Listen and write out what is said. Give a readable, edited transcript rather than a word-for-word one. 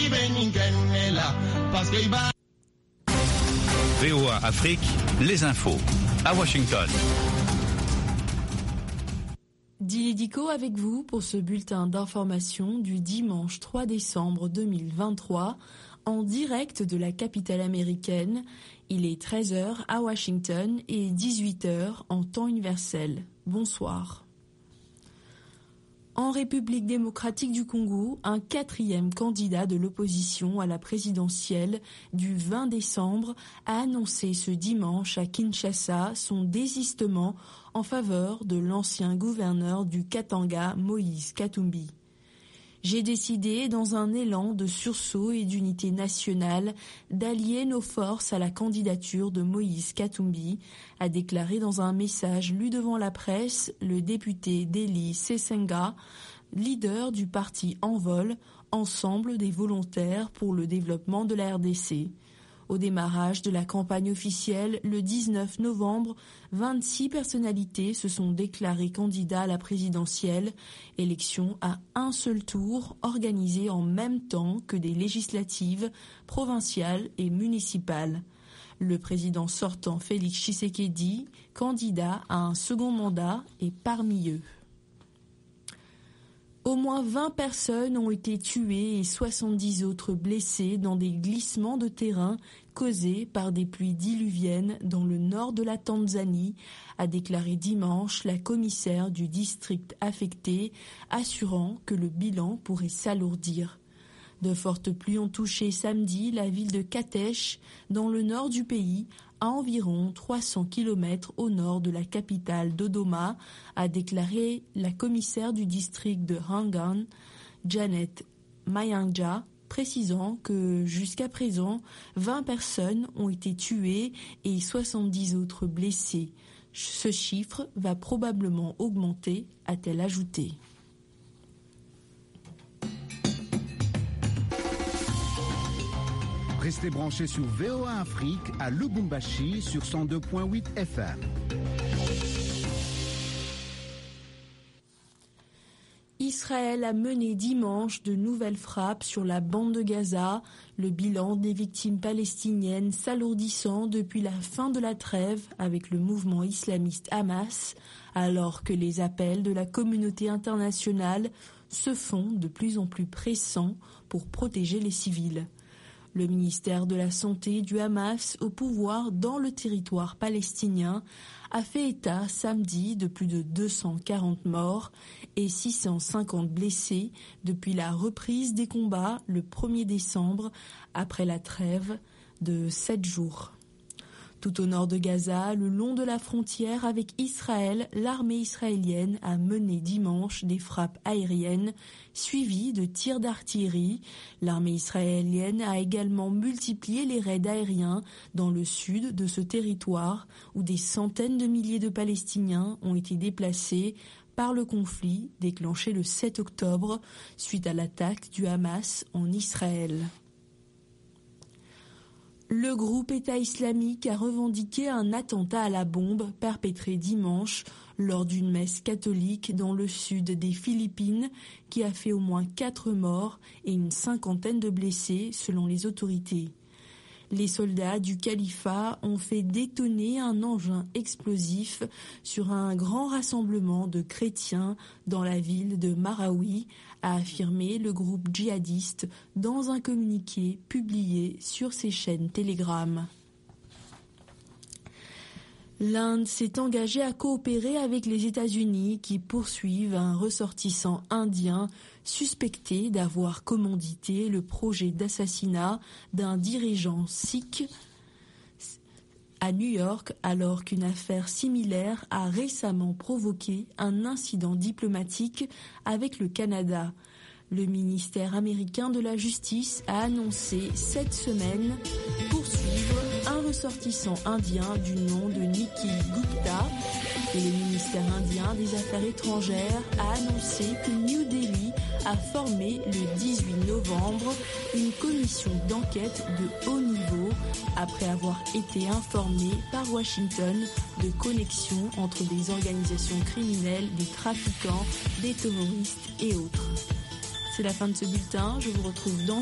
VOA Afrique, les infos à Washington. Dili Diko avec vous pour ce bulletin d'information du dimanche 3 décembre 2023 en direct de la capitale américaine. Il est 13h à Washington et 18h en temps universel. Bonsoir. En République démocratique du Congo, un 4e candidat de l'opposition à la présidentielle du 20 décembre a annoncé ce dimanche à Kinshasa son désistement en faveur de l'ancien gouverneur du Katanga, Moïse Katumbi. J'ai décidé, dans un élan de sursaut et d'unité nationale, d'allier nos forces à la candidature de Moïse Katumbi, a déclaré dans un message lu devant la presse le député Deli Sesenga, leader du parti Envol, Ensemble des volontaires pour le développement de la RDC. Au démarrage de la campagne officielle, le 19 novembre, 26 personnalités se sont déclarées candidats à la présidentielle, élection à un seul tour organisée en même temps que des législatives, provinciales et municipales. Le président sortant Félix Tshisekedi, candidat à un second mandat, est parmi eux. Au moins 20 personnes ont été tuées et 70 autres blessées dans des glissements de terrain causés par des pluies diluviennes dans le nord de la Tanzanie, a déclaré dimanche la commissaire du district affecté, assurant que le bilan pourrait s'alourdir. De fortes pluies ont touché samedi la ville de Katesh, dans le nord du pays, à environ 300 km au nord de la capitale Dodoma, a déclaré la commissaire du district de Hangan, Janet Mayanja, précisant que jusqu'à présent, 20 personnes ont été tuées et 70 autres blessées. Ce chiffre va probablement augmenter, a-t-elle ajouté. Restez branchés sur VOA Afrique à Lubumbashi sur 102.8 FM. Israël a mené dimanche de nouvelles frappes sur la bande de Gaza, le bilan des victimes palestiniennes s'alourdissant depuis la fin de la trêve avec le mouvement islamiste Hamas, alors que les appels de la communauté internationale se font de plus en plus pressants pour protéger les civils. Le ministère de la Santé du Hamas au pouvoir dans le territoire palestinien a fait état samedi de plus de 240 morts et 650 blessés depuis la reprise des combats le 1er décembre après la trêve de 7 jours. Tout au nord de Gaza, le long de la frontière avec Israël, l'armée israélienne a mené dimanche des frappes aériennes suivies de tirs d'artillerie. L'armée israélienne a également multiplié les raids aériens dans le sud de ce territoire où des centaines de milliers de Palestiniens ont été déplacés par le conflit déclenché le 7 octobre suite à l'attaque du Hamas en Israël. Le groupe État islamique a revendiqué un attentat à la bombe perpétré dimanche lors d'une messe catholique dans le sud des Philippines qui a fait au moins 4 morts et une cinquantaine de blessés selon les autorités. Les soldats du califat ont fait détonner un engin explosif sur un grand rassemblement de chrétiens dans la ville de Marawi, a affirmé le groupe djihadiste dans un communiqué publié sur ses chaînes Telegram. L'Inde s'est engagée à coopérer avec les États-Unis qui poursuivent un ressortissant indien suspecté d'avoir commandité le projet d'assassinat d'un dirigeant sikh à New York, alors qu'une affaire similaire a récemment provoqué un incident diplomatique avec le Canada. Le ministère américain de la Justice a annoncé cette semaine poursuivre un ressortissant indien du nom de Niki Gupta. Et le ministère indien des Affaires étrangères a annoncé que New Delhi a formé le 18 novembre une commission d'enquête de haut niveau après avoir été informé par Washington de connexions entre des organisations criminelles, des trafiquants, des terroristes et autres. C'est la fin de ce bulletin. Je vous retrouve dans